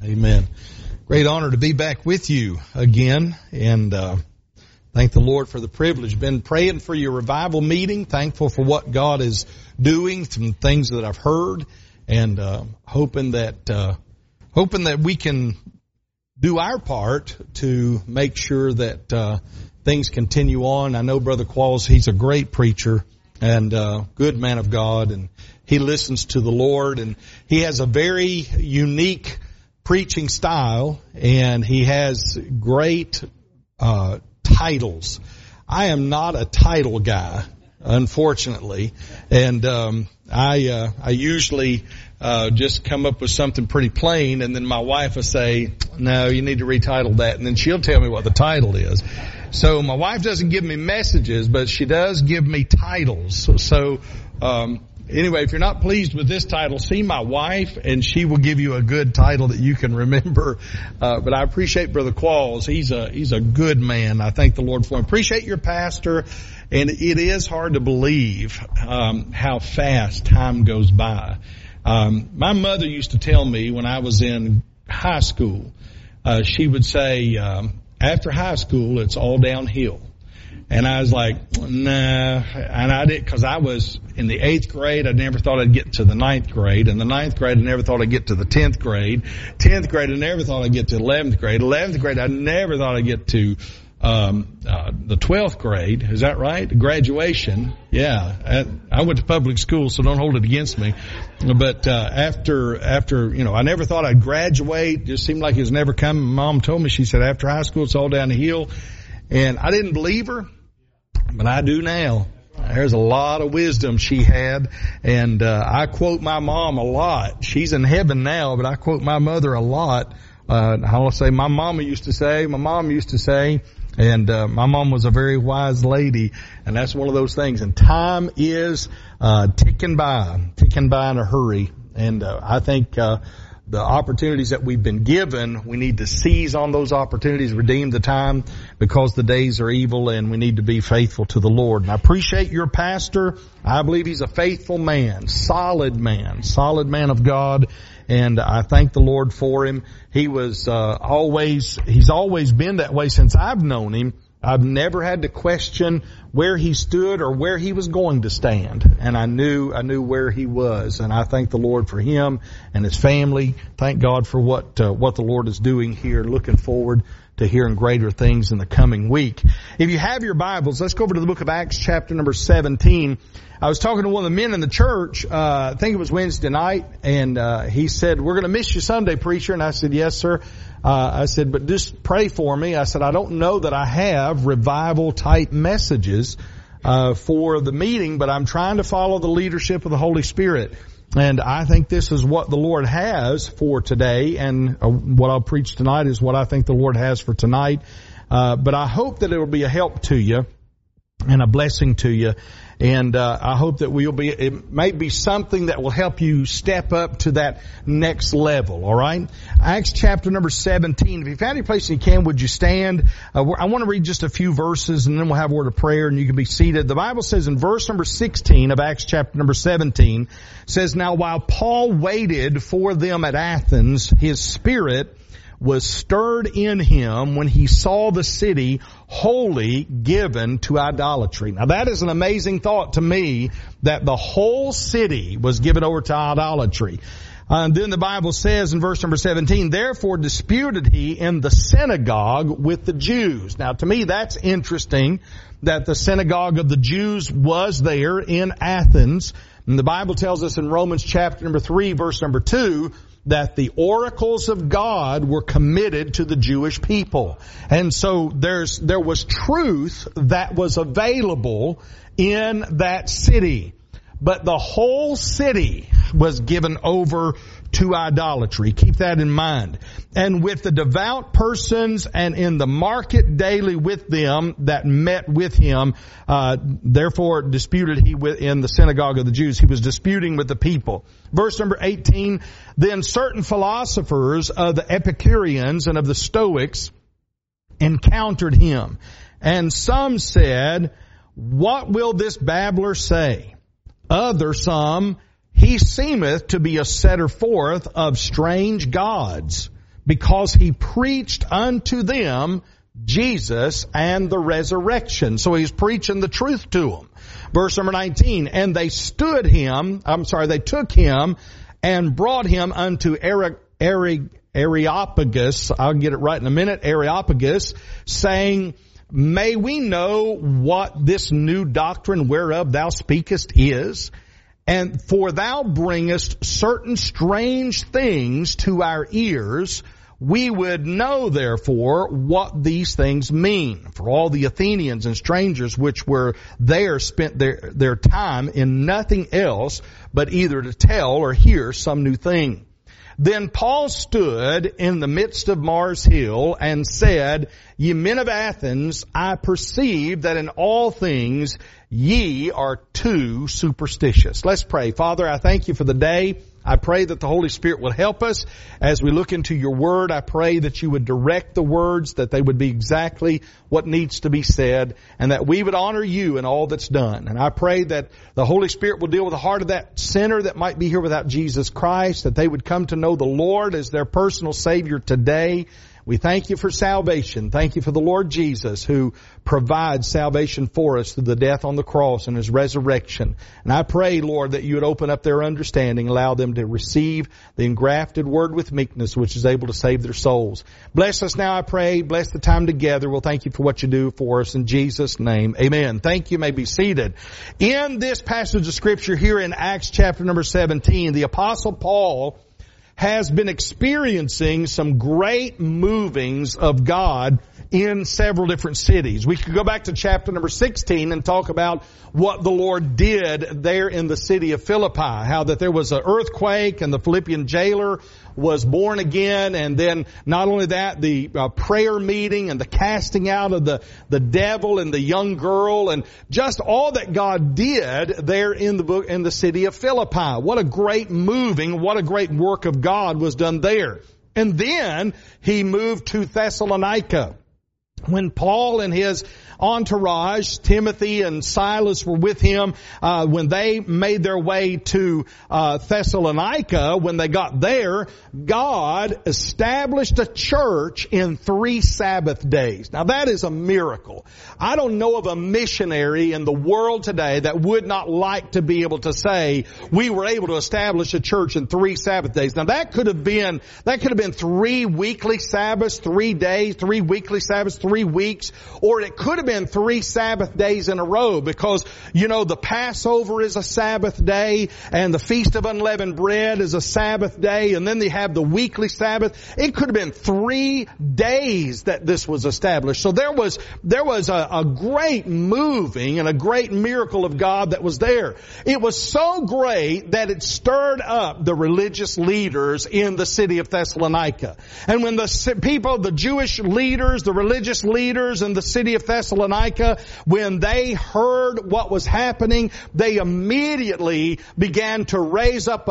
Amen. Great honor to be back with you again, and thank the Lord for the privilege. Been praying for your revival meeting, thankful for what God is doing, some things that I've heard, and hoping that we can do our part to make sure that things continue on. I know Brother Qualls, he's a great preacher and good man of God, and he listens to the Lord, and he has a very unique preaching style, and he has great titles. I am not a title guy, unfortunately, and I usually just come up with something pretty plain, and then my wife will say, "No, you need to retitle that," and then she'll tell me what the title is. So my wife doesn't give me messages, but she does give me titles. So anyway, if you're not pleased with this title, see my wife, and she will give you a good title that you can remember. But I appreciate Brother Qualls. He's a good man. I thank the Lord for him. Appreciate your pastor. And it is hard to believe how fast time goes by. My mother used to tell me when I was in high school, she would say, after high school, it's all downhill. And I was like, nah, and I did, cause I was in the 8th grade. I never thought I'd get to the 9th grade. In the 9th grade, I never thought I'd get to the 10th grade. 10th grade, I never thought I'd get to 11th grade. 11th grade, I never thought I'd get to, the 12th grade. Is that right? Graduation. Yeah. I went to public school, so don't hold it against me. But, after, I never thought I'd graduate. Just seemed like it was never coming. My mom told me, she said, after high school, it's all downhill. And I didn't believe her, but I do now. There's a lot of wisdom she had, and I quote my mom a lot. She's in heaven now, but I quote my mother a lot. I'll say my mom used to say, and my mom was a very wise lady, and that's one of those things. And time is ticking by in a hurry, and I think the opportunities that we've been given, we need to seize on those opportunities, redeem the time, because the days are evil, and we need to be faithful to the Lord. And I appreciate your pastor. I believe he's a faithful man, solid man of God, and I thank the Lord for him. He was he's always been that way since I've known him. I've never had to question where he stood or where he was going to stand. And I knew where he was. And I thank the Lord for him and his family. Thank God for what the Lord is doing here. Looking forward to hearing greater things in the coming week. If you have your Bibles, let's go over to the book of Acts, chapter number 17. I was talking to one of the men in the church, I think it was Wednesday night, and he said, "We're going to miss you Sunday, preacher." And I said, "Yes, sir." I said, "But just pray for me." I said, "I don't know that I have revival-type messages for the meeting, but I'm trying to follow the leadership of the Holy Spirit. And I think this is what the Lord has for today, and what I'll preach tonight is what I think the Lord has for tonight. But I hope that it will be a help to you and a blessing to you. And I hope that it may be something that will help you step up to that next level, all right? Acts chapter number 17. If you found your place and you can, would you stand? I want to read just a few verses, and then we'll have a word of prayer, and you can be seated. The Bible says in verse number 16 of Acts chapter number 17, says, "Now while Paul waited for them at Athens, his spirit was stirred in him when he saw the city wholly given to idolatry." Now that is an amazing thought to me, that the whole city was given over to idolatry. And then the Bible says in verse number 17, "Therefore disputed he in the synagogue with the Jews." Now to me that's interesting, that the synagogue of the Jews was there in Athens. And the Bible tells us in Romans chapter number 3, verse number 2, that the oracles of God were committed to the Jewish people. And so there was truth that was available in that city. But the whole city was given over to idolatry. Keep that in mind. "And with the devout persons and in the market daily with them that met with him, therefore disputed he in the synagogue of the Jews." He was disputing with the people. Verse number 18, "Then certain philosophers of the Epicureans and of the Stoics encountered him. And some said, 'What will this babbler say?' Other some, 'He seemeth to be a setter forth of strange gods.' because he preached unto them Jesus and the resurrection. So he's preaching the truth to them. Verse number 19, and they took him and brought him unto Areopagus, I'll get it right in a minute, Areopagus, saying, may we know what this new doctrine whereof thou speakest is? And for thou bringest certain strange things to our ears. We would know, therefore, what these things mean. For all the Athenians and strangers which were there spent their time in nothing else but either to tell or hear some new thing. Then Paul stood in the midst of Mars Hill and said, ye men of Athens, I perceive that in all things ye are too superstitious. Let's pray. Father, I thank you for the day. I pray that the Holy Spirit will help us as we look into your word. I pray that you would direct the words, that they would be exactly what needs to be said, and that we would honor you in all that's done. And I pray that the Holy Spirit will deal with the heart of that sinner that might be here without Jesus Christ, that they would come to know the Lord as their personal Savior today. We thank you for salvation. Thank you for the Lord Jesus who provides salvation for us through the death on the cross and his resurrection. And I pray, Lord, that you would open up their understanding, allow them to receive the engrafted word with meekness, which is able to save their souls. Bless us now, I pray. Bless the time together. We'll thank you for what you do for us in Jesus' name. Amen. Thank you. You may be seated. In this passage of Scripture here in Acts chapter number 17, the Apostle Paul has been experiencing some great movings of God in several different cities. We could go back to chapter number 16 and talk about what the Lord did there in the city of Philippi, how that there was an earthquake and the Philippian jailer was born again, and then not only that, the prayer meeting and the casting out of the devil and the young girl, and just all that God did there in the city of Philippi. What a great moving, what a great work of God was done there. And then he moved to Thessalonica. When Paul and his entourage, Timothy and Silas, were with him, when they made their way to Thessalonica, when they got there, God established a church in 3 Sabbath days. Now that is a miracle. I don't know of a missionary in the world today that would not like to be able to say, we were able to establish a church in 3 Sabbath days. Now that could have been 3 weekly Sabbaths, 3 days, 3 weekly Sabbaths, 3 weeks, or it could have been 3 Sabbath days in a row, because, you know, the Passover is a Sabbath day and the Feast of Unleavened Bread is a Sabbath day, and then they have the weekly Sabbath. It could have been 3 days that this was established. So there was a great moving and a great miracle of God that was there. It was so great that it stirred up the religious leaders in the city of Thessalonica. And when the people, the Jewish leaders, the religious leaders in the city of Thessalonica, when they heard what was happening, they immediately began to raise up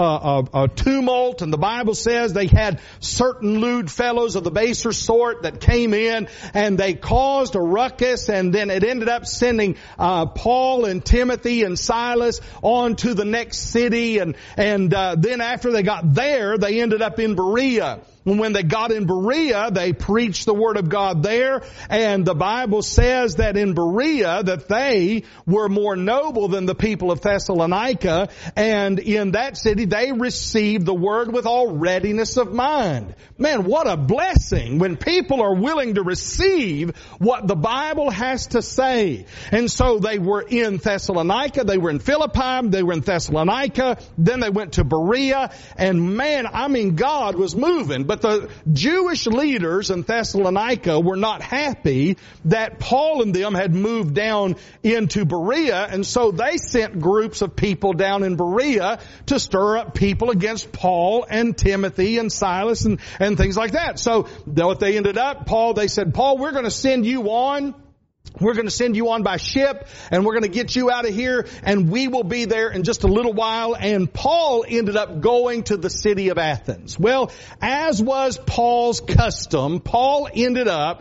a tumult. And the Bible says they had certain lewd fellows of the baser sort that came in and they caused a ruckus, and then it ended up sending Paul and Timothy and Silas on to the next city, and then after they got there, they ended up in Berea. And when they got in Berea, they preached the Word of God there, and the Bible says that in Berea that they were more noble than the people of Thessalonica, and in that city they received the Word with all readiness of mind. Man, what a blessing when people are willing to receive what the Bible has to say. And so they were in Thessalonica, they were in Philippi, they were in Thessalonica, then they went to Berea, and man, I mean, God was moving. But the Jewish leaders in Thessalonica were not happy that Paul and them had moved down into Berea, and so they sent groups of people down in Berea to stir up people against Paul and Timothy and Silas and things like that. So what they ended up, they said, Paul, we're going to send you on. We're going to send you on by ship, and we're going to get you out of here, and we will be there in just a little while. And Paul ended up going to the city of Athens. Well, as was Paul's custom, Paul ended up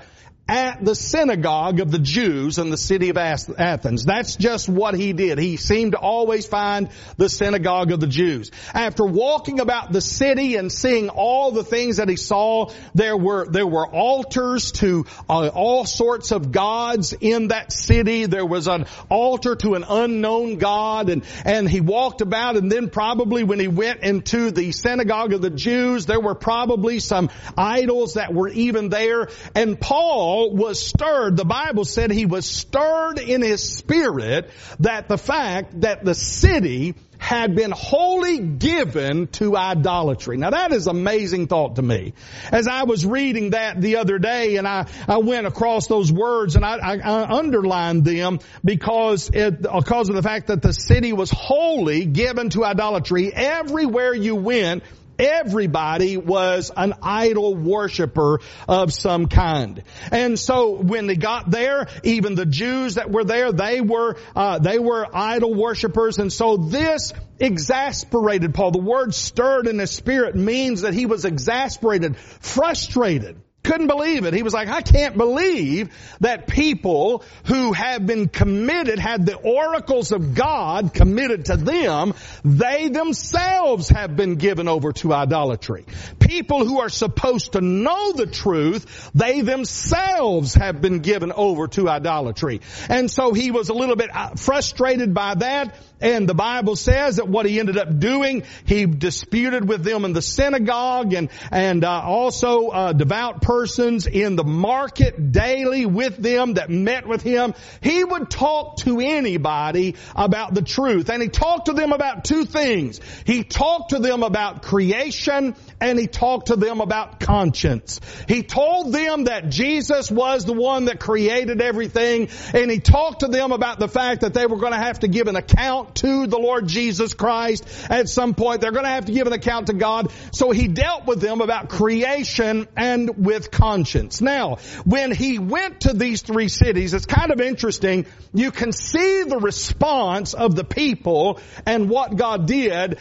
at the synagogue of the Jews in the city of Athens. That's just what he did. He seemed to always find the synagogue of the Jews. After walking about the city and seeing all the things that he saw, there were altars to all sorts of gods in that city. There was an altar to an unknown God, and he walked about, and then probably when he went into the synagogue of the Jews, there were probably some idols that were even there. And Paul was stirred. The Bible said he was stirred in his spirit that the fact that the city had been wholly given to idolatry. Now that is an amazing thought to me. As I was reading that the other day, and I went across those words and I underlined them because of the fact that the city was wholly given to idolatry. Everywhere you went, everybody was an idol worshiper of some kind. And so when they got there, even the Jews that were there, they were idol worshipers. And so this exasperated Paul. The word stirred in his spirit means that he was exasperated, frustrated. Couldn't believe it. He was like, I can't believe that people who have been committed, had the oracles of God committed to them, they themselves have been given over to idolatry. People who are supposed to know the truth, they themselves have been given over to idolatry. And so he was a little bit frustrated by that. And the Bible says that what he ended up doing, he disputed with them in the synagogue and also devout persons in the market daily with them that met with him. He would talk to anybody about the truth. And he talked to them about two things. He talked to them about creation and he talked to them about conscience. He told them that Jesus was the one that created everything, and he talked to them about the fact that they were going to have to give an account to the Lord Jesus Christ at some point. They're going to have to give an account to God. So he dealt with them about creation and with conscience. Now, when he went to these three cities, it's kind of interesting. You can see the response of the people and what God did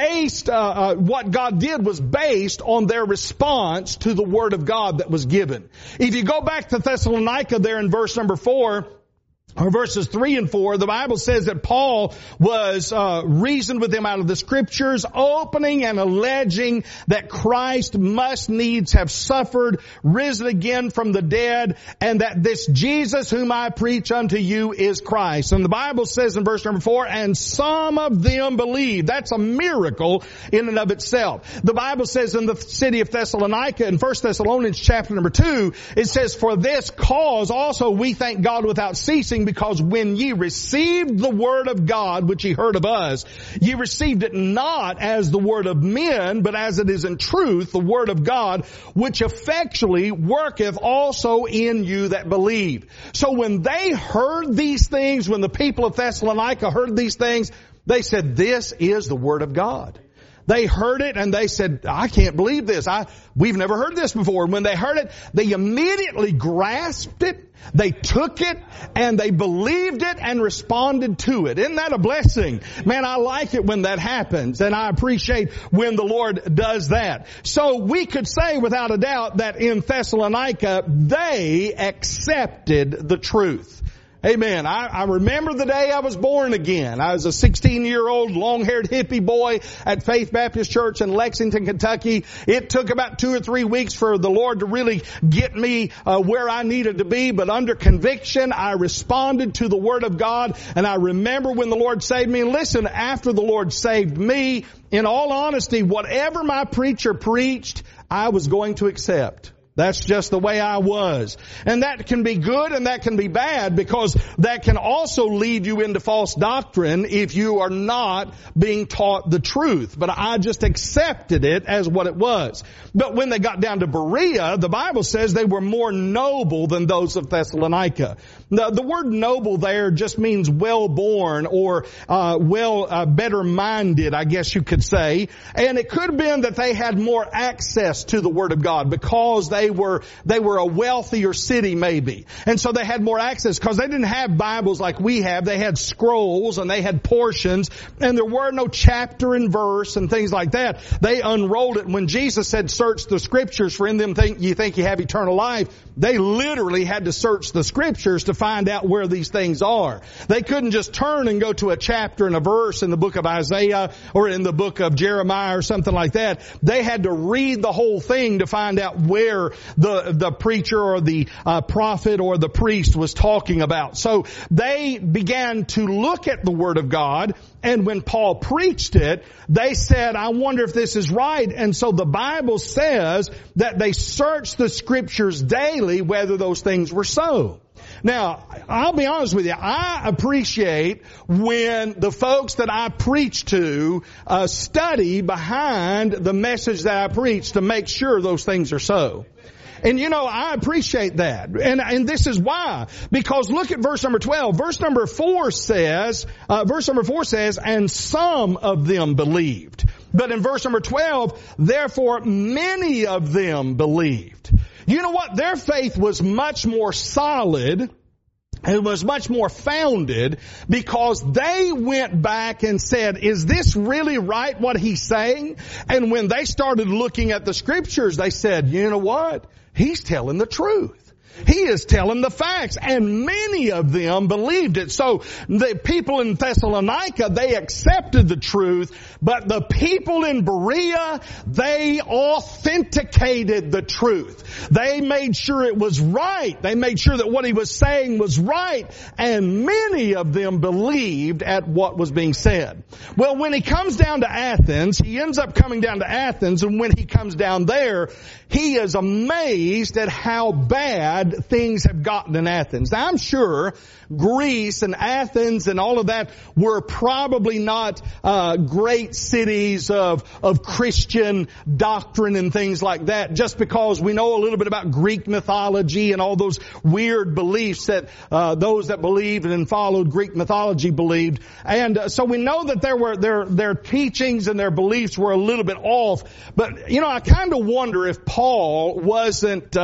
what God did was based on their response to the Word of God that was given. If you go back to Thessalonica there in verse number 4, or verses 3 and 4, the Bible says that Paul was reasoned with them out of the Scriptures, opening and alleging that Christ must needs have suffered, risen again from the dead, and that this Jesus whom I preach unto you is Christ. And the Bible says in verse number 4, and some of them believed. That's a miracle in and of itself. The Bible says in the city of Thessalonica, in 1 Thessalonians chapter number 2, it says, for this cause also we thank God without ceasing, because when ye received the word of God, which ye heard of us, ye received it not as the word of men, but as it is in truth the word of God, which effectually worketh also in you that believe. So when they heard these things, when the people of Thessalonica heard these things, they said, this is the word of God. They heard it and they said, I can't believe this. We've never heard this before. And when they heard it, they immediately grasped it. They took it and they believed it and responded to it. Isn't that a blessing? Man, I like it when that happens, and I appreciate when the Lord does that. So we could say without a doubt that in Thessalonica, they accepted the truth. Amen. I remember the day I was born again. I was a 16-year-old long-haired hippie boy at Faith Baptist Church in Lexington, Kentucky. It took about 2 or 3 weeks for the Lord to really get me where I needed to be, but under conviction, I responded to the Word of God, and I remember when the Lord saved me. And listen, after the Lord saved me, in all honesty, whatever my preacher preached, I was going to accept. That's just the way I was. And that can be good and that can be bad, because that can also lead you into false doctrine if you are not being taught the truth. But I just accepted it as what it was. But when they got down to Berea, the Bible says they were more noble than those of Thessalonica. The word noble there just means well-born or better-minded, I guess you could say. And it could have been that they had more access to the Word of God because they they were a wealthier city maybe. And so they had more access because they didn't have Bibles like we have. They had scrolls and they had portions, and there were no chapter and verse and things like that. They unrolled it. When Jesus said, search the Scriptures, for in them you think you have eternal life, they literally had to search the Scriptures to find out where these things are. They couldn't just turn and go to a chapter and a verse in the book of Isaiah or in the book of Jeremiah or something like that. They had to read the whole thing to find out where the preacher or the prophet or the priest was talking about. So they began to look at the Word of God, and when Paul preached it, they said, I wonder if this is right. And so the Bible says that they searched the Scriptures daily whether those things were so. Now, I'll be honest with you, I appreciate when the folks that I preach to study behind the message that I preach to make sure those things are so. And I appreciate that. And this is why. Because look at verse number 12. Verse number 4 says, and some of them believed. But in verse number 12, therefore many of them believed. You know what? Their faith was much more solid. It was much more founded because they went back and said, is this really right what he's saying? And when they started looking at the Scriptures, they said, you know what? He's telling the truth. He is telling the facts, and many of them believed it. So the people in Thessalonica, they accepted the truth, but the people in Berea, they authenticated the truth. They made sure it was right. They made sure that what he was saying was right, and many of them believed at what was being said. Well, when he comes down to Athens, he ends up coming down to Athens, and when he comes down there, he is amazed at how bad things have gotten in Athens. Now, I'm sure Greece and Athens and all of that were probably not great cities of Christian doctrine and things like that, just because we know a little bit about Greek mythology and all those weird beliefs that those that believed and followed Greek mythology believed. And so we know that their teachings and their beliefs were a little bit off. But I kind of wonder if Paul was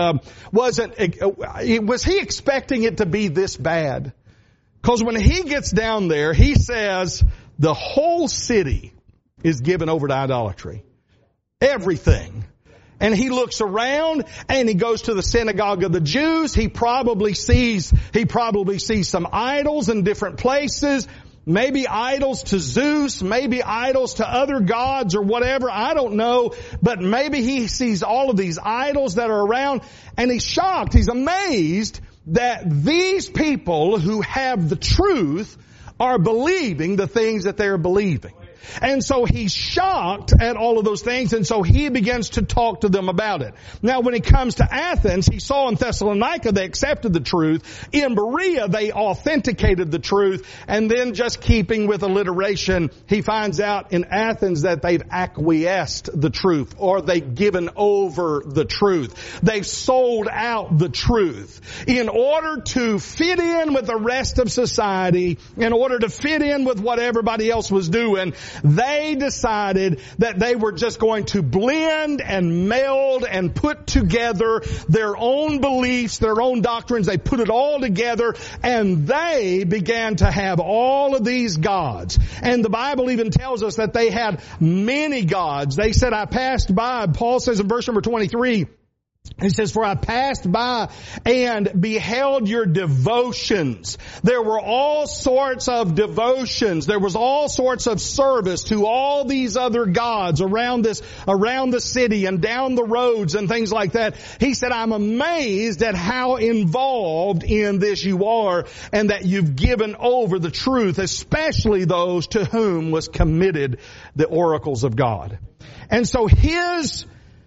he expecting it to be this bad? Because when he gets down there, he says the whole city is given over to idolatry. Everything. And he looks around and he goes to the synagogue of the Jews. He probably sees some idols in different places. Maybe idols to Zeus, maybe idols to other gods or whatever, I don't know. But maybe he sees all of these idols that are around and he's shocked. He's amazed that these people who have the truth are believing the things that they're believing. And so he's shocked at all of those things, and so he begins to talk to them about it. Now, when he comes to Athens, he saw in Thessalonica they accepted the truth. In Berea, they authenticated the truth. And then, just keeping with alliteration, he finds out in Athens that they've acquiesced the truth, or they've given over the truth. They've sold out the truth. In order to fit in with the rest of society, in order to fit in with what everybody else was doing, they decided that they were just going to blend and meld and put together their own beliefs, their own doctrines. They put it all together, and they began to have all of these gods. And the Bible even tells us that they had many gods. They said, I passed by. Paul says in verse number 23, he says, for I passed by and beheld your devotions. There were all sorts of devotions. There was all sorts of service to all these other gods around the city and down the roads and things like that. He said, I'm amazed at how involved in this you are, and that you've given over the truth, especially those to whom was committed the oracles of God. And so his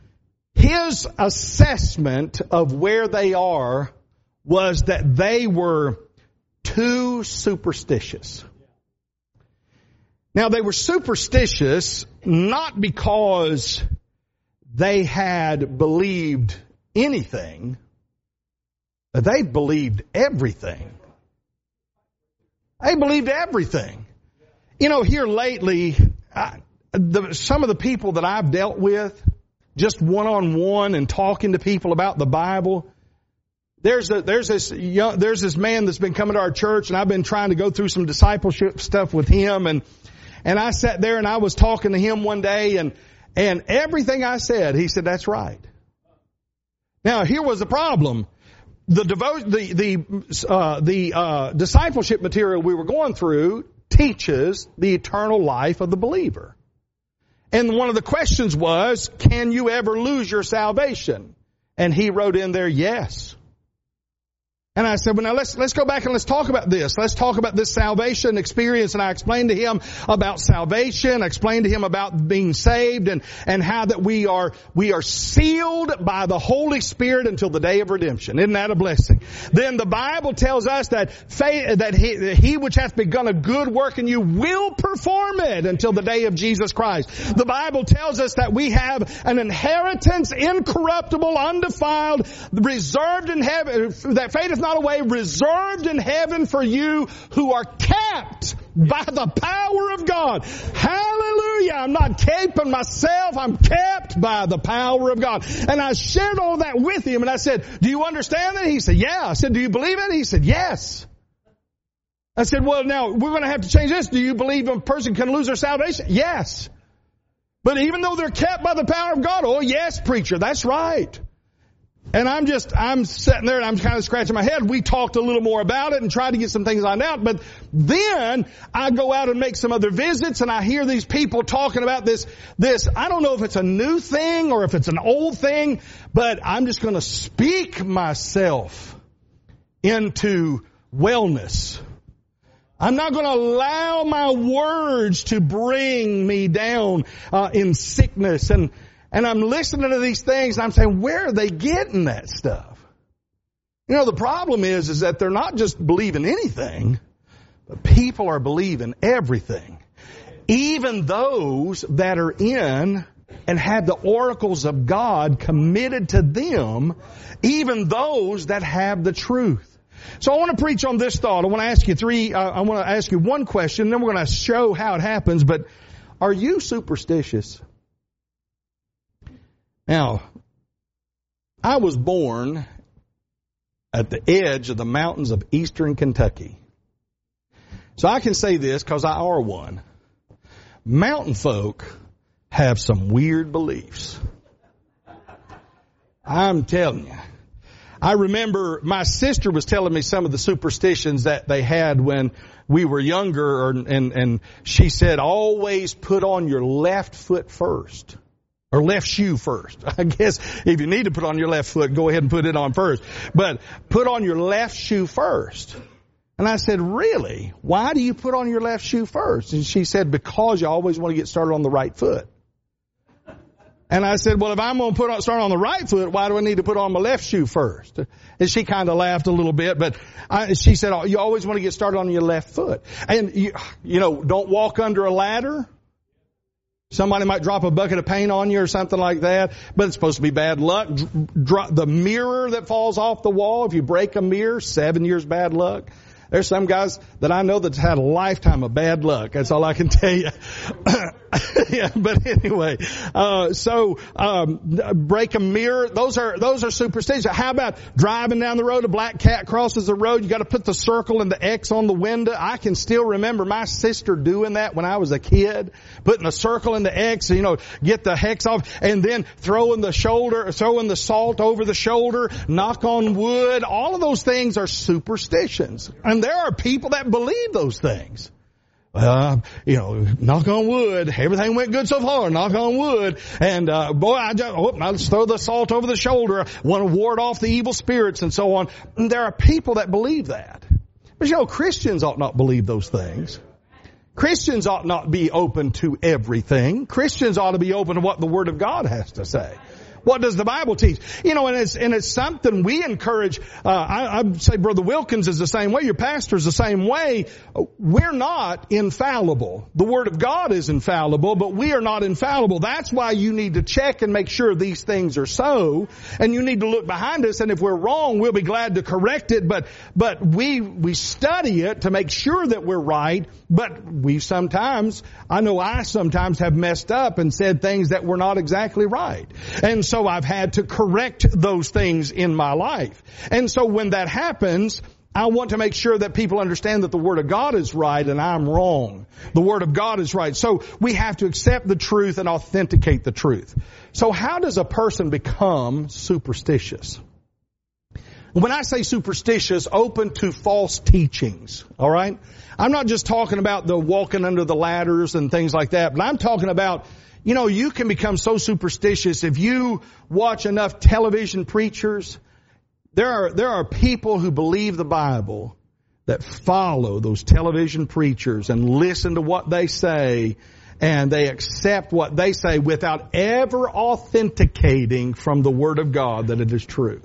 assessment of where they are was that they were too superstitious. Now, they were superstitious not because they had believed anything. They believed everything. They believed everything. Here lately, some of the people that I've dealt with, just one-on-one and talking to people about the Bible. There's this man that's been coming to our church, and I've been trying to go through some discipleship stuff with him, and I sat there and I was talking to him one day, and everything I said, he said, that's right. Now, here was the problem. The discipleship material we were going through teaches the eternal life of the believer. And one of the questions was, can you ever lose your salvation? And he wrote in there, yes. And I said, well, now let's go back and let's talk about this. Let's talk about this salvation experience. And I explained to him about salvation. I explained to him about being saved and how that we are sealed by the Holy Spirit until the day of redemption. Isn't that a blessing? Then the Bible tells us that he which hath begun a good work in you will perform it until the day of Jesus Christ. The Bible tells us that we have an inheritance, incorruptible, undefiled, reserved in heaven, that fadeth not away, reserved in heaven for you who are kept by the power of God. Hallelujah. I'm not keeping myself. I'm kept by the power of God. And I shared all that with him, and I said, do you understand that? He said, yeah. I said, do you believe it? He said, yes. I said, well, now we're going to have to change this. Do you believe a person can lose their salvation? Yes. But even though they're kept by the power of God, oh yes, preacher, that's right. And I'm sitting there and I'm kind of scratching my head. We talked a little more about it and tried to get some things lined out. But then I go out and make some other visits, and I hear these people talking about this. I don't know if it's a new thing or if it's an old thing, but I'm just going to speak myself into wellness. I'm not going to allow my words to bring me down in sickness. And I'm listening to these things, and I'm saying, where are they getting that stuff? You know, the problem is that they're not just believing anything, but people are believing everything. Even those that are in and have the oracles of God committed to them, even those that have the truth. So I want to preach on this thought. I want to ask you one question, then we're going to show how it happens. But are you superstitious? Now, I was born at the edge of the mountains of eastern Kentucky. So I can say this because I are one. Mountain folk have some weird beliefs. I'm telling you. I remember my sister was telling me some of the superstitions that they had when we were younger, and she said, always put on your left foot first. Or left shoe first. I guess if you need to put on your left foot, go ahead and put it on first. But put on your left shoe first. And I said, really? Why do you put on your left shoe first? And she said, because you always want to get started on the right foot. And I said, well, if I'm going to start on the right foot, why do I need to put on my left shoe first? And she kind of laughed a little bit, but she said, oh, you always want to get started on your left foot. And you know, don't walk under a ladder. Somebody might drop a bucket of paint on you or something like that, but it's supposed to be bad luck. Drop the mirror that falls off the wall. If you break a mirror, 7 years bad luck. There's some guys that I know that's had a lifetime of bad luck. That's all I can tell you. Yeah, but anyway, break a mirror. Those are superstitions. How about driving down the road, a black cat crosses the road, you got to put the circle and the X on the window. I can still remember my sister doing that when I was a kid, putting the circle and the X, get the hex off, and then throwing the salt over the shoulder, knock on wood. All of those things are superstitions. And there are people that believe those things. Knock on wood. Everything went good so far. Knock on wood. And, I'll just throw the salt over the shoulder. Want to ward off the evil spirits and so on. And there are people that believe that. But Christians ought not believe those things. Christians ought not be open to everything. Christians ought to be open to what the Word of God has to say. What does the Bible teach? You know, and it's something we encourage. I'd say Brother Wilkins is the same way. Your pastor's the same way. We're not infallible. The Word of God is infallible, but we are not infallible. That's why you need to check and make sure these things are so. And you need to look behind us, and if we're wrong, we'll be glad to correct it. But we study it to make sure that we're right. But I sometimes have messed up and said things that were not exactly right. And so I've had to correct those things in my life. And so when that happens, I want to make sure that people understand that the Word of God is right and I'm wrong. The Word of God is right. So we have to accept the truth and authenticate the truth. So how does a person become superstitious? When I say superstitious, open to false teachings, all right? I'm not just talking about the walking under the ladders and things like that, but I'm talking about, you know, you can become so superstitious if you watch enough television preachers. There are people who believe the Bible that follow those television preachers and listen to what they say, and they accept what they say without ever authenticating from the Word of God that it is true.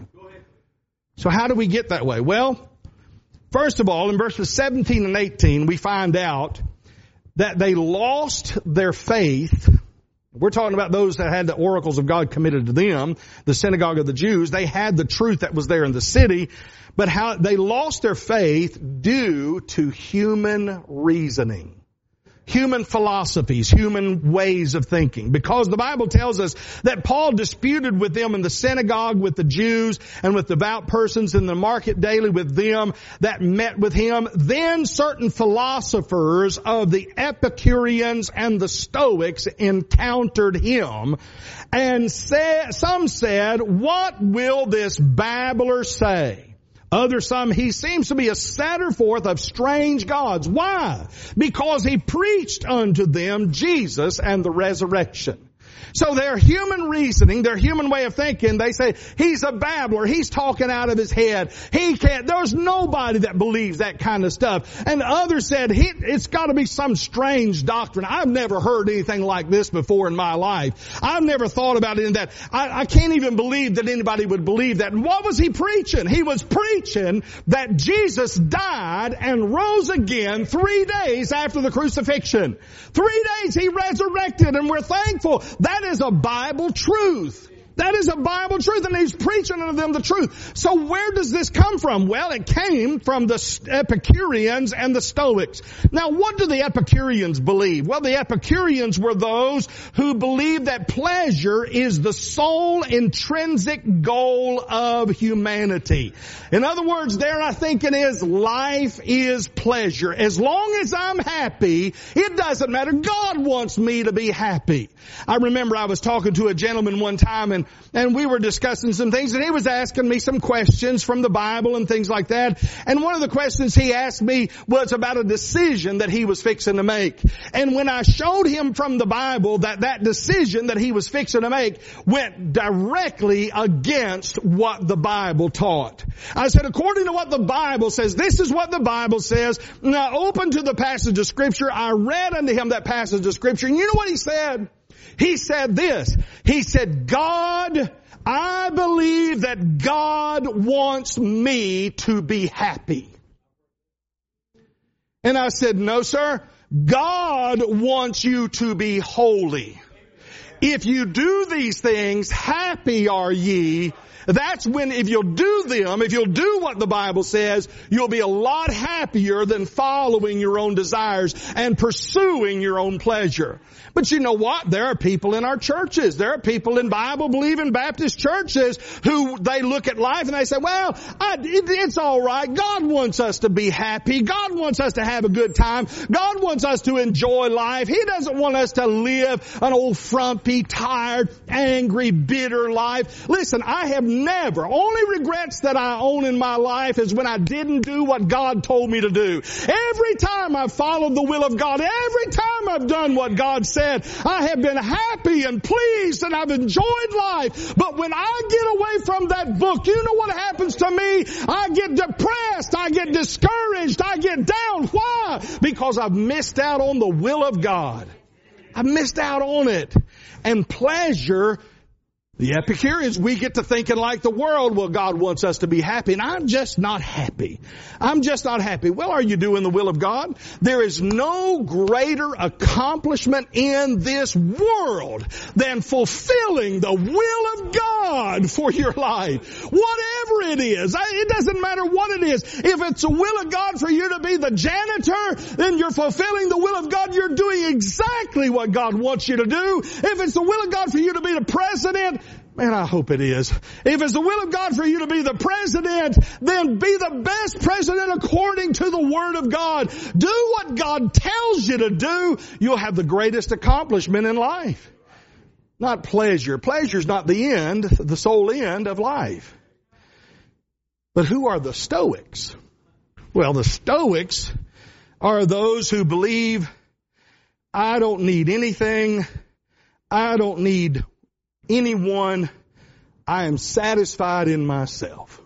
So how do we get that way? Well, first of all, in verses 17 and 18, we find out that they lost their faith. We're talking about those that had the oracles of God committed to them, the synagogue of the Jews. They had the truth that was there in the city, but how they lost their faith due to human reasoning. Human philosophies, human ways of thinking. Because the Bible tells us that Paul disputed with them in the synagogue with the Jews and with devout persons in the market daily with them that met with him. Then certain philosophers of the Epicureans and the Stoics encountered him, and some said, "What will this babbler say?" Some, he seems to be a setter forth of strange gods. Why? Because he preached unto them Jesus and the resurrection. So their human reasoning, their human way of thinking, they say, he's a babbler, he's talking out of his head. There's nobody that believes that kind of stuff. And others said, it's got to be some strange doctrine. I've never heard anything like this before in my life. I've never thought about any of that. I can't even believe that anybody would believe that. And what was he preaching? He was preaching that Jesus died and rose again 3 days after the crucifixion. 3 days he resurrected, and we're thankful. That is a Bible truth. That is a Bible truth, and he's preaching to them the truth. So where does this come from? Well, it came from the Epicureans and the Stoics. Now, what do the Epicureans believe? Well, the Epicureans were those who believed that pleasure is the sole intrinsic goal of humanity. In other words, their thinking is life is pleasure. As long as I'm happy, it doesn't matter. God wants me to be happy. I remember I was talking to a gentleman one time, and we were discussing some things, and he was asking me some questions from the Bible and things like that. And one of the questions he asked me was about a decision that he was fixing to make. And when I showed him from the Bible that decision that he was fixing to make went directly against what the Bible taught. I said, according to what the Bible says, this is what the Bible says. Now open to the passage of Scripture. I read unto him that passage of Scripture, and you know what he said? He said this. He said, I believe that God wants me to be happy. And I said, no, sir. God wants you to be holy. If you do these things, happy are ye. That's when, if you'll do them, if you'll do what the Bible says, you'll be a lot happier than following your own desires and pursuing your own pleasure. But you know what? There are people in our churches. There are people in Bible-believing Baptist churches who they look at life and they say, well, it's all right. God wants us to be happy. God wants us to have a good time. God wants us to enjoy life. He doesn't want us to live an old frumpy, tired, angry, bitter life. Listen, I have only regrets that I own in my life is when I didn't do what God told me to do. Every time I've followed the will of God, every time I've done what God said, I have been happy and pleased and I've enjoyed life. But when I get away from that book, you know what happens to me? I get depressed. I get discouraged. I get down. Why? Because I've missed out on the will of God. I've missed out on it. And pleasure, The Epicureans, we get to thinking like the world. Well, God wants us to be happy, and I'm just not happy. I'm just not happy. Well, are you doing the will of God? There is no greater accomplishment in this world than fulfilling the will of God for your life. Whatever it is, it doesn't matter what it is. If it's the will of God for you to be the janitor, then you're fulfilling the will of God. You're doing exactly what God wants you to do. If it's the will of God for you to be the president, man, I hope it is. If it's the will of God for you to be the president, then be the best president according to the Word of God. Do what God tells you to do. You'll have the greatest accomplishment in life. Not pleasure. Pleasure's not the end, the sole end of life. But who are the Stoics? Well, the Stoics are those who believe, I don't need anything. I don't need anyone. I am satisfied in myself.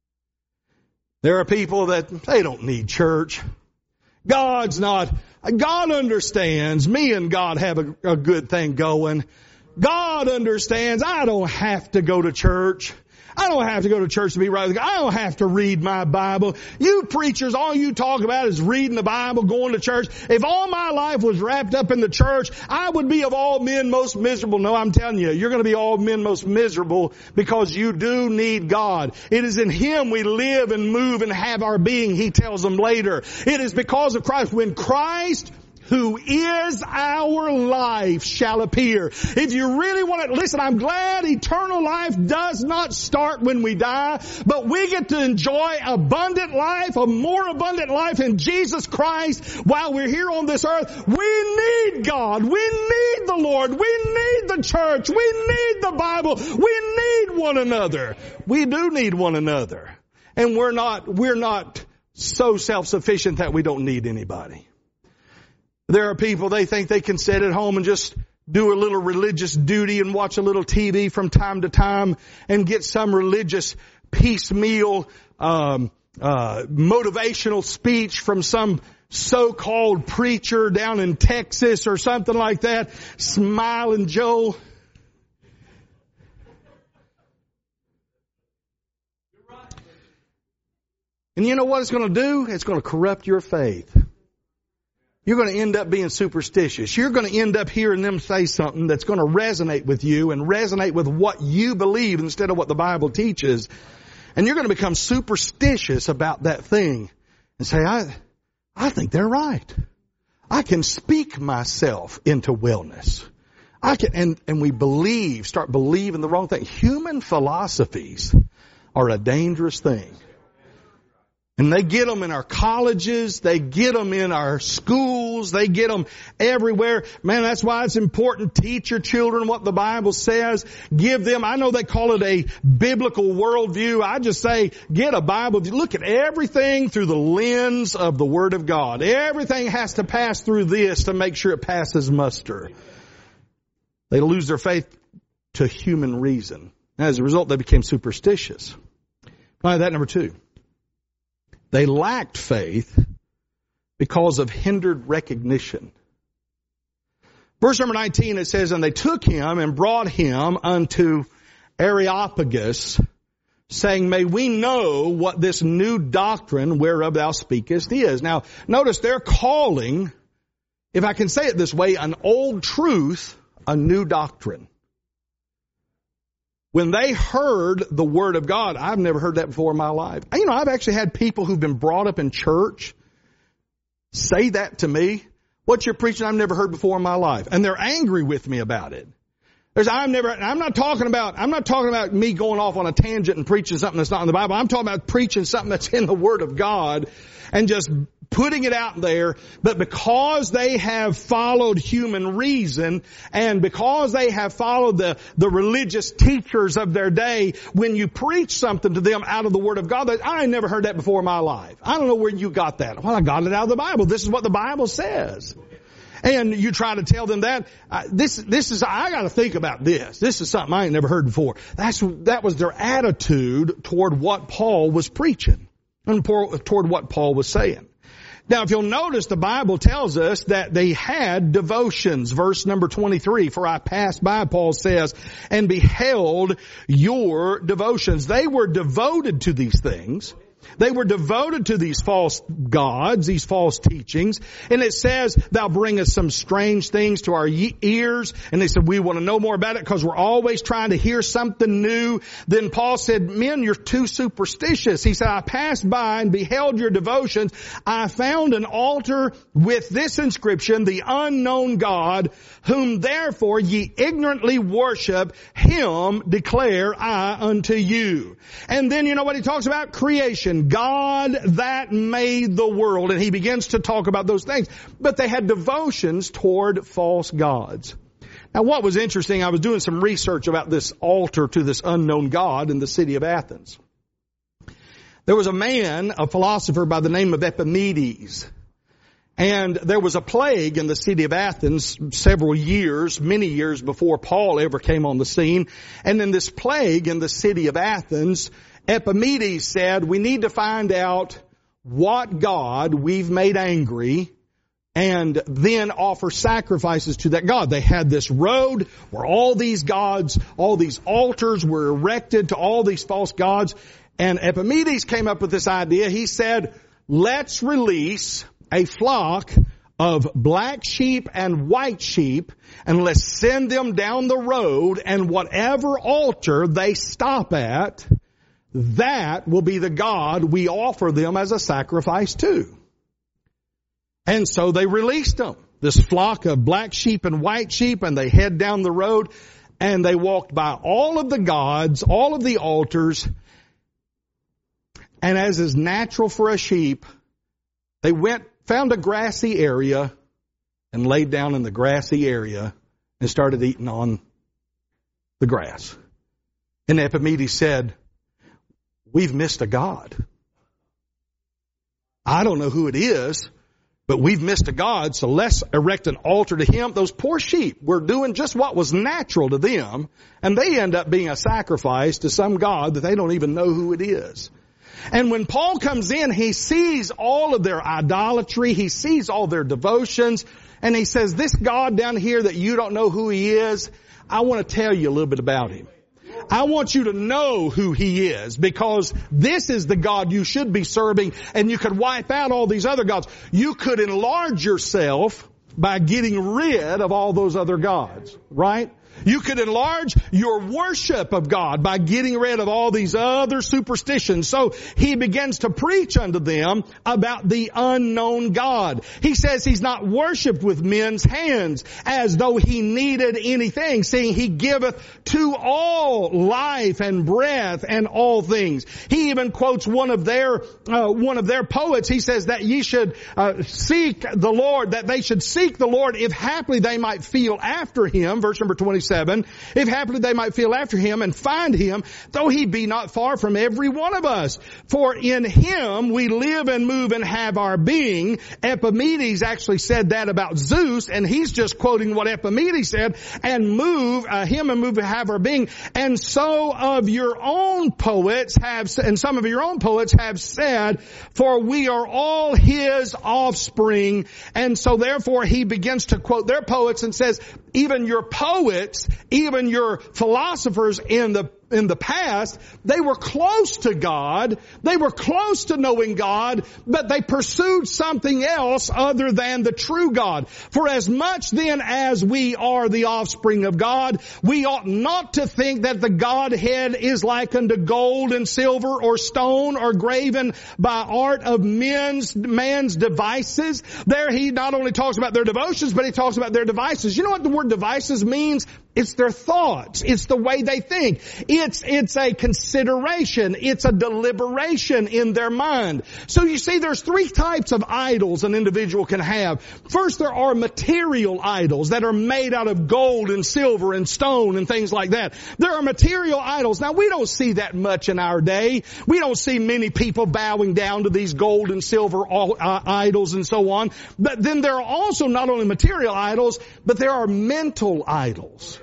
There are people that they don't need church. God understands. Me and God have a good thing going. God understands. I don't have to go to church. I don't have to go to church to be right with God. I don't have to read my Bible. You preachers, all you talk about is reading the Bible, going to church. If all my life was wrapped up in the church, I would be of all men most miserable. No, I'm telling you, you're going to be all men most miserable because you do need God. It is in Him we live and move and have our being, He tells them later. It is because of Christ. When Christ, who is our life, shall appear. If you really want to, listen, I'm glad eternal life does not start when we die, but we get to enjoy abundant life, a more abundant life in Jesus Christ while we're here on this earth. We need God. We need the Lord. We need the church. We need the Bible. We need one another. We do need one another. And we're not so self-sufficient that we don't need anybody. There are people, they think they can sit at home and just do a little religious duty and watch a little TV from time to time and get some religious piecemeal, motivational speech from some so-called preacher down in Texas or something like that. Smiling Joe. And you know what it's going to do? It's going to corrupt your faith. You're going to end up being superstitious. You're going to end up hearing them say something that's going to resonate with you and resonate with what you believe instead of what the Bible teaches. And you're going to become superstitious about that thing and say, I think they're right. I can speak myself into wellness. And we start believing the wrong thing. Human philosophies are a dangerous thing. And they get them in our colleges, they get them in our schools, they get them everywhere. Man, that's why it's important. Teach your children what the Bible says. Give them, I know they call it a biblical worldview. I just say, get a Bible. Look at everything through the lens of the Word of God. Everything has to pass through this to make sure it passes muster. They lose their faith to human reason. As a result, they became superstitious. Now, that number 2. They lacked faith because of hindered recognition. Verse number 19, it says, and they took him and brought him unto Areopagus, saying, may we know what this new doctrine whereof thou speakest is. Now, notice they're calling, if I can say it this way, an old truth a new doctrine. When they heard the Word of God, I've never heard that before in my life. You know, I've actually had people who've been brought up in church say that to me. What you're preaching, I've never heard before in my life. And they're angry with me about it. I'm not talking about me going off on a tangent and preaching something that's not in the Bible. I'm talking about preaching something that's in the Word of God and just putting it out there. But because they have followed human reason and because they have followed the religious teachers of their day, when you preach something to them out of the Word of God, I ain't never heard that before in my life. I don't know where you got that. Well, I got it out of the Bible. This is what the Bible says. And you try to tell them that, I gotta think about this. This is something I ain't never heard before. That was their attitude toward what Paul was preaching and toward what Paul was saying. Now, if you'll notice, the Bible tells us that they had devotions. Verse number 23, for I passed by, Paul says, and beheld your devotions. They were devoted to these things. They were devoted to these false gods, these false teachings. And it says, thou bringest some strange things to our ears. And they said, we want to know more about it because we're always trying to hear something new. Then Paul said, men, you're too superstitious. He said, I passed by and beheld your devotions. I found an altar with this inscription, the unknown God, whom therefore ye ignorantly worship, him declare I unto you. And then you know what he talks about? Creation. God that made the world. And he begins to talk about those things. But they had devotions toward false gods. Now what was interesting, I was doing some research about this altar to this unknown God in the city of Athens. There was a man, a philosopher by the name of Epimenides. And there was a plague in the city of Athens several years, many years before Paul ever came on the scene. And in this plague in the city of Athens, Epimenides said, we need to find out what God we've made angry and then offer sacrifices to that God. They had this road where all these gods, all these altars were erected to all these false gods. And Epimenides came up with this idea. He said, let's release a flock of black sheep and white sheep, and let's send them down the road, and whatever altar they stop at, that will be the God we offer them as a sacrifice to. And so they released them, this flock of black sheep and white sheep, and they head down the road, and they walked by all of the gods, all of the altars, and as is natural for a sheep, they found a grassy area and laid down in the grassy area and started eating on the grass. And Epimenides said, we've missed a God. I don't know who it is, but we've missed a God, so let's erect an altar to him. Those poor sheep were doing just what was natural to them, and they end up being a sacrifice to some God that they don't even know who it is. And when Paul comes in, he sees all of their idolatry, he sees all their devotions, and he says, this God down here that you don't know who he is, I want to tell you a little bit about him. I want you to know who he is, because this is the God you should be serving, and you could wipe out all these other gods. You could enlarge yourself by getting rid of all those other gods, right? You could enlarge your worship of God by getting rid of all these other superstitions. So he begins to preach unto them about the unknown God. He says he's not worshipped with men's hands as though he needed anything, seeing he giveth to all life and breath and all things. He even quotes one of their poets. He says that ye should seek the Lord, that they should seek the Lord if haply they might feel after him. Verse number 27. If haply they might feel after him and find him, though he be not far from every one of us. For in him we live and move and have our being. Epimenides actually said that about Zeus, and he's just quoting what Epimenides said, and move, him and move and have our being. And so of your own poets and some of your own poets have said, for we are all his offspring. And so therefore he begins to quote their poets and says, even your poets, even your philosophers in the past, they were close to God. They were close to knowing God, but they pursued something else other than the true God. For as much then as we are the offspring of God, we ought not to think that the Godhead is like unto gold and silver or stone or graven by art of man's devices. There he not only talks about their devotions, but he talks about their devices. You know what the word devices means? It's their thoughts. It's the way they think. It's a consideration. It's a deliberation in their mind. So you see, there's three types of idols an individual can have. First, there are material idols that are made out of gold and silver and stone and things like that. There are material idols. Now, we don't see that much in our day. We don't see many people bowing down to these gold and silver idols and so on. But then there are also not only material idols, but there are mental idols.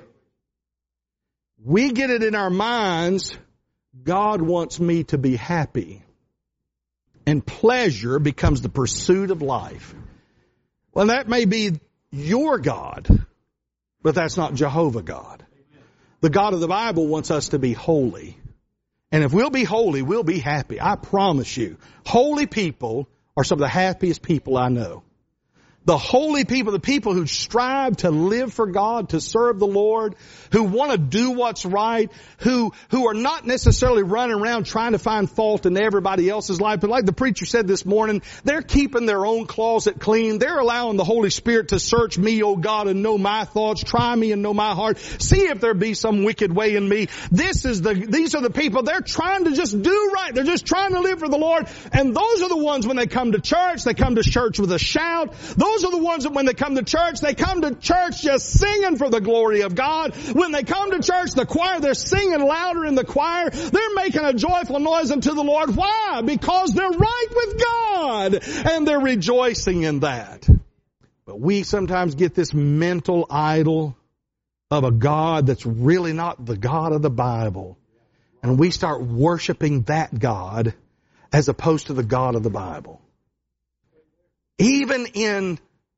We get it in our minds, God wants me to be happy. and pleasure becomes the pursuit of life. Well, that may be your God, but that's not Jehovah God. The God of the Bible wants us to be holy. And if we'll be holy, we'll be happy. I promise you. Holy people are some of the happiest people I know. The holy people, the people who strive to live for God, to serve the Lord, who want to do what's right, who are not necessarily running around trying to find fault in everybody else's life. But like the preacher said this morning, they're keeping their own closet clean. They're allowing the Holy Spirit to search me, O God, and know my thoughts. Try me and know my heart. See if there be some wicked way in me. These are the people. They're trying to just do right. They're just trying to live for the Lord. And those are the ones when they come to church, they come to church with a shout. Those are the ones that when they come to church just singing for the glory of God. When they come to church, the choir, they're singing louder in the choir. They're making a joyful noise unto the Lord. Why? Because they're right with God and they're rejoicing in that. But we sometimes get this mental idol of a God that's really not the God of the Bible. And we start worshiping that God as opposed to the God of the Bible. Even in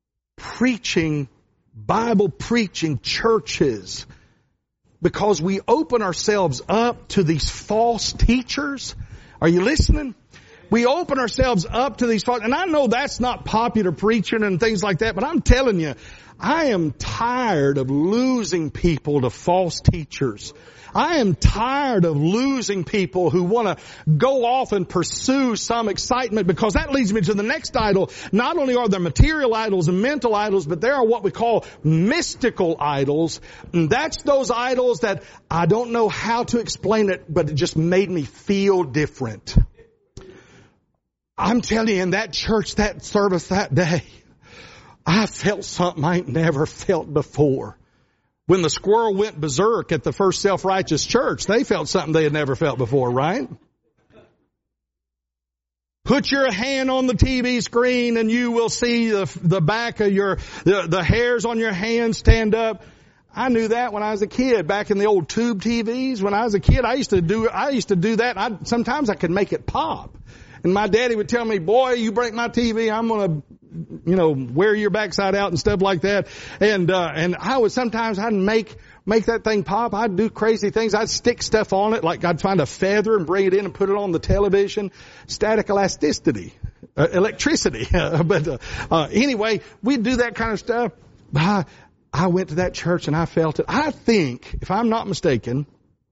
Bible preaching churches, because we open ourselves up to these false teachers. Are you listening? We open ourselves up to these false, and I know that's not popular preaching and things like that, but I'm telling you, I am tired of losing people to false teachers. I am tired of losing people who want to go off and pursue some excitement, because that leads me to the next idol. Not only are there material idols and mental idols, but there are what we call mystical idols. And that's those idols that I don't know how to explain it, but it just made me feel different. I'm telling you, in that church, that service that day, I felt something I ain't never felt before. When the squirrel went berserk at the first self-righteous church, they felt something they had never felt before, right? Put your hand on the TV screen and you will see the back of the hairs on your hand stand up. I knew that when I was a kid, back in the old tube TVs. When I was a kid, I used to do that. Sometimes I could make it pop. And my daddy would tell me, boy, you break my TV, I'm going to, wear your backside out and stuff like that. And I'd make that thing pop. I'd do crazy things. I'd stick stuff on it, like I'd find a feather and bring it in and put it on the television. Static electricity. Anyway, we'd do that kind of stuff. I went to that church and I felt it. I think, if I'm not mistaken,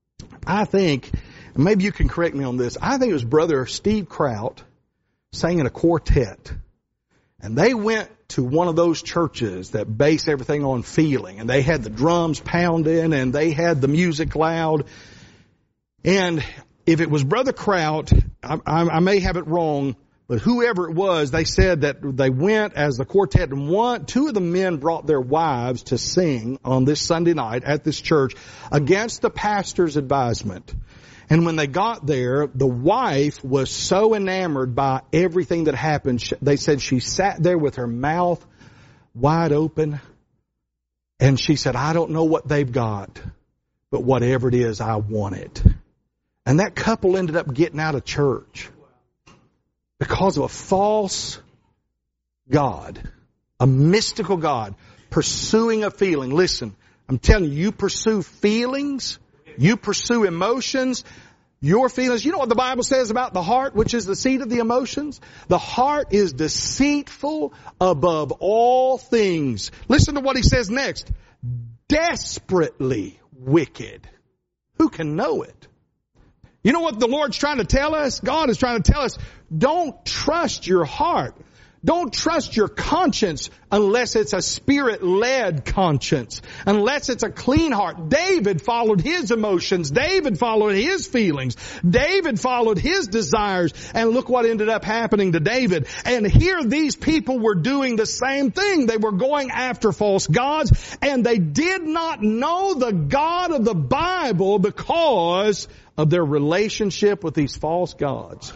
maybe you can correct me on this, I think it was Brother Steve Kraut sang in a quartet. And they went to one of those churches that base everything on feeling. And they had the drums pounding and they had the music loud. And if it was Brother Kraut, I may have it wrong, but whoever it was, they said that they went as the quartet, and two of the men brought their wives to sing on this Sunday night at this church against the pastor's advisement. And when they got there, the wife was so enamored by everything that happened. They said she sat there with her mouth wide open. And she said, I don't know what they've got, but whatever it is, I want it. And that couple ended up getting out of church because of a false God, a mystical God, pursuing a feeling. Listen, I'm telling you, you pursue feelings, you pursue emotions, your feelings. You know what the Bible says about the heart, which is the seat of the emotions? The heart is deceitful above all things. Listen to what he says next. Desperately wicked. Who can know it? You know what the Lord's trying to tell us? God is trying to tell us, don't trust your heart. Don't trust your conscience unless it's a Spirit-led conscience, unless it's a clean heart. David followed his emotions. David followed his feelings. David followed his desires. And look what ended up happening to David. And here these people were doing the same thing. They were going after false gods, and they did not know the God of the Bible because of their relationship with these false gods.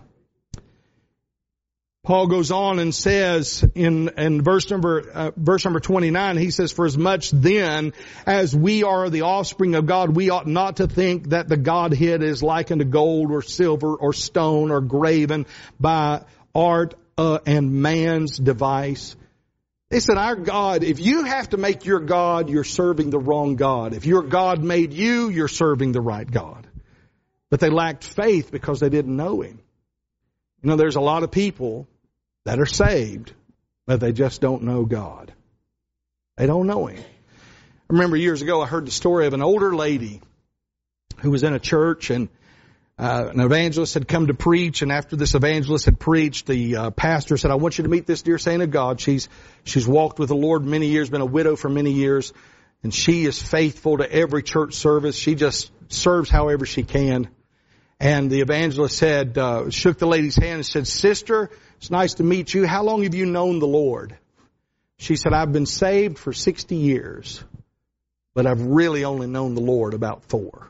Paul goes on and says in verse number 29, he says, for as much then as we are the offspring of God, we ought not to think that the Godhead is likened to gold or silver or stone or graven by art and man's device. They said, our God, if you have to make your God, you're serving the wrong God. If your God made you, you're serving the right God. But they lacked faith because they didn't know Him. You know, there's a lot of people that are saved, but they just don't know God. They don't know Him. I remember years ago I heard the story of an older lady who was in a church, and an evangelist had come to preach, and after this evangelist had preached, the pastor said, I want you to meet this dear saint of God. She's walked with the Lord many years, been a widow for many years, and she is faithful to every church service. She just serves however she can. And the evangelist said, shook the lady's hand and said, Sister, it's nice to meet you. How long have you known the Lord? She said, I've been saved for 60 years, but I've really only known the Lord about 4.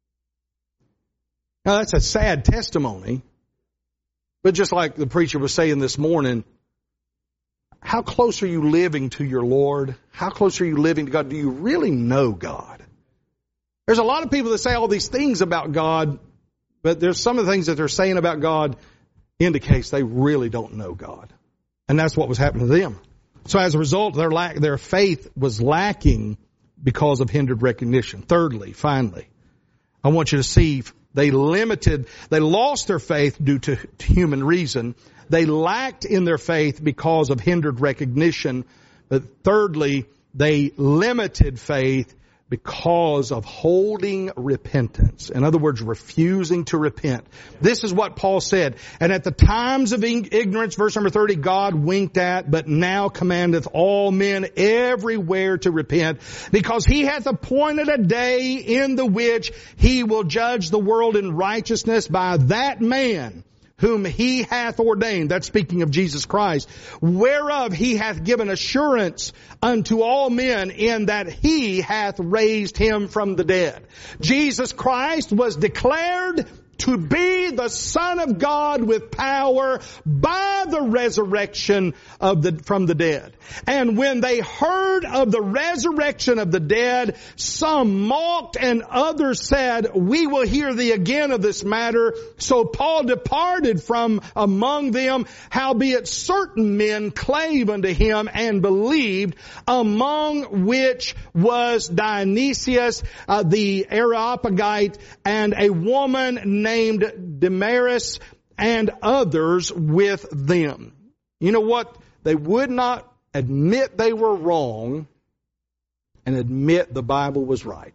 Now that's a sad testimony, but just like the preacher was saying this morning, how close are you living to your Lord? How close are you living to God? Do you really know God? There's a lot of people that say all these things about God, but there's some of the things that they're saying about God indicates they really don't know God. And that's what was happening to them. So as a result, their faith was lacking because of hindered recognition. Thirdly, finally, I want you to see they lost their faith due to human reason. They lacked in their faith because of hindered recognition. But thirdly, they limited faith because of holding repentance. In other words, refusing to repent. This is what Paul said. And at the times of ignorance, verse number 30, God winked at, but now commandeth all men everywhere to repent, because He hath appointed a day in the which He will judge the world in righteousness by that man whom He hath ordained. That's speaking of Jesus Christ. Whereof He hath given assurance unto all men, in that He hath raised Him from the dead. Jesus Christ was declared to be the Son of God with power by the resurrection from the dead. And when they heard of the resurrection of the dead, some mocked and others said, we will hear thee again of this matter. So Paul departed from among them, howbeit certain men clave unto him and believed, among which was Dionysius the Areopagite, and a woman named Damaris, and others with them. You know what? They would not admit they were wrong and admit the Bible was right.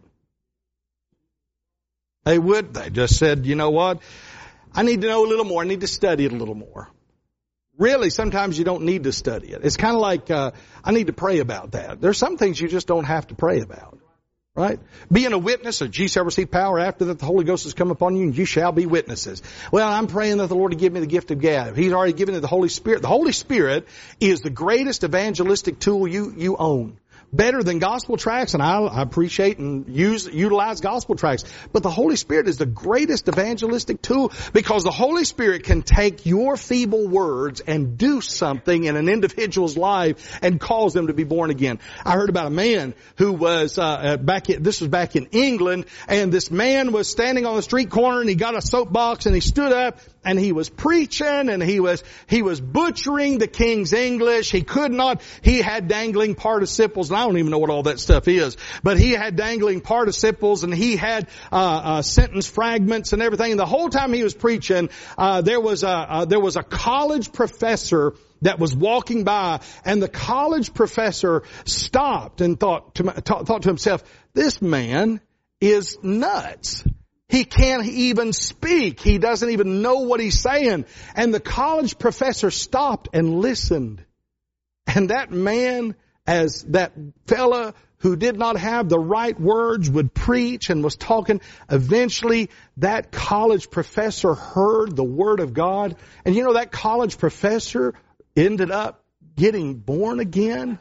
They just said, you know what? I need to know a little more. I need to study it a little more. Really, sometimes you don't need to study it. It's kind of like, I need to pray about that. There's some things you just don't have to pray about. Right? Being a witness, or ye shall receive power after that the Holy Ghost has come upon you, and you shall be witnesses. Well, I'm praying that the Lord will give me the gift of gab. He's already given me the Holy Spirit. The Holy Spirit is the greatest evangelistic tool you own. Better than gospel tracts, and I appreciate and utilize gospel tracts. But the Holy Spirit is the greatest evangelistic tool, because the Holy Spirit can take your feeble words and do something in an individual's life and cause them to be born again. I heard about a man who was this was back in England, and this man was standing on the street corner, and he got a soapbox and he stood up and he was preaching, and he was butchering the King's English. He had dangling participles, and I don't even know what all that stuff is, but he had dangling participles, and he had sentence fragments and everything. And the whole time he was preaching, there was a college professor that was walking by, and the college professor stopped and thought to himself, this man is nuts. He can't even speak. He doesn't even know what he's saying. And the college professor stopped and listened. And that man, as that fella who did not have the right words, would preach and was talking, eventually that college professor heard the Word of God. And you know, that college professor ended up getting born again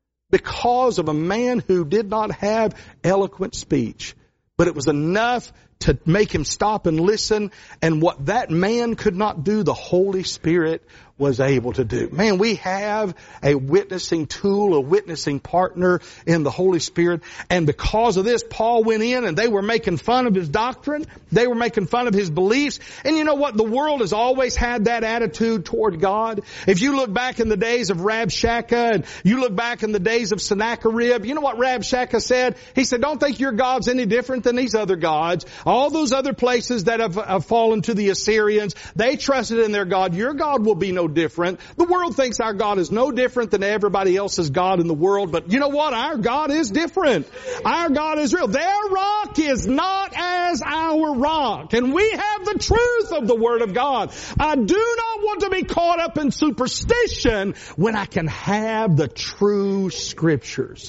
because of a man who did not have eloquent speech. But it was enough to make him stop and listen. And what that man could not do, the Holy Spirit was able to do. Man, we have a witnessing tool, a witnessing partner in the Holy Spirit. And because of this, Paul went in and they were making fun of his doctrine. They were making fun of his beliefs. And you know what? The world has always had that attitude toward God. If you look back in the days of Rabshakeh and you look back in the days of Sennacherib, you know what Rabshakeh said? He said, don't think your God's any different than these other gods. All those other places that have fallen to the Assyrians, they trusted in their God. Your God will be no different. The world thinks our God is no different than everybody else's God in the world, but you know what? Our God is different. Our God is real. Their rock is not as our rock. And we have the truth of the Word of God. I do not want to be caught up in superstition when I can have the true Scriptures.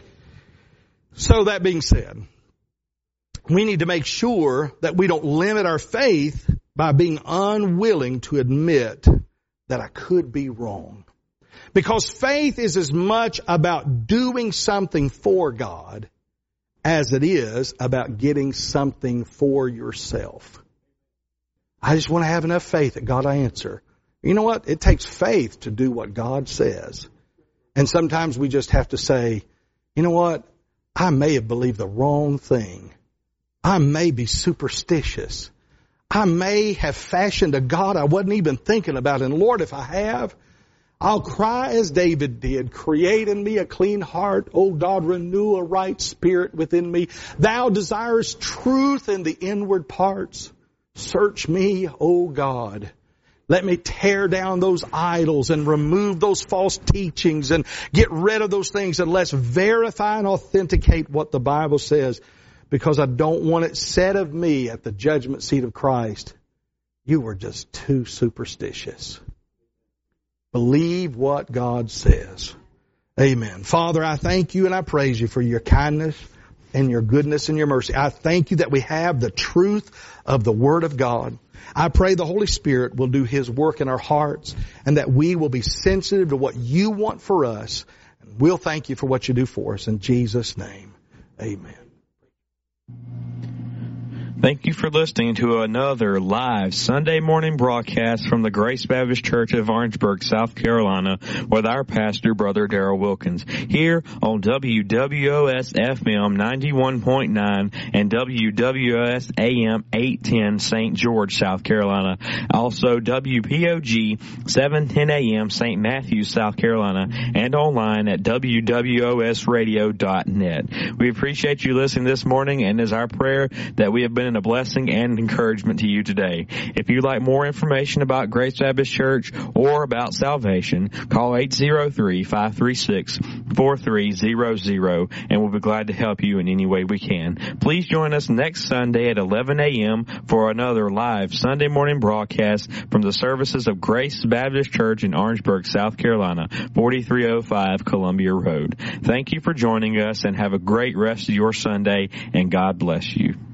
So that being said, we need to make sure that we don't limit our faith by being unwilling to admit that I could be wrong. Because faith is as much about doing something for God as it is about getting something for yourself. I just want to have enough faith that God will answer. You know what? It takes faith to do what God says. And sometimes we just have to say, you know what? I may have believed the wrong thing. I may be superstitious. I may have fashioned a God I wasn't even thinking about. And Lord, if I have, I'll cry as David did. Create in me a clean heart. O God, renew a right spirit within me. Thou desirest truth in the inward parts. Search me, O God. Let me tear down those idols and remove those false teachings and get rid of those things, and let's verify and authenticate what the Bible says. Because I don't want it said of me at the judgment seat of Christ, you were just too superstitious. Believe what God says. Amen. Father, I thank you and I praise you for your kindness and your goodness and your mercy. I thank you that we have the truth of the Word of God. I pray the Holy Spirit will do His work in our hearts and that we will be sensitive to what you want for us. And we'll thank you for what you do for us. In Jesus' name, amen. Thank you for listening to another live Sunday morning broadcast from the Grace Baptist Church of Orangeburg, South Carolina, with our pastor, Brother Darrell Wilkins, here on WWOS FM 91.9 and WWOS AM 810 St. George, South Carolina. Also WPOG 710 AM St. Matthews, South Carolina, and online at WWOSradio.net. We appreciate you listening this morning, and it's our prayer that we have been a blessing and encouragement to you today. If you'd like more information about Grace Baptist Church or about salvation, call 803-536-4300 and we'll be glad to help you in any way we can. Please join us next Sunday at 11 a.m. for another live Sunday morning broadcast from the services of Grace Baptist Church in Orangeburg, South Carolina, 4305 Columbia Road. Thank you for joining us and have a great rest of your Sunday, and God bless you.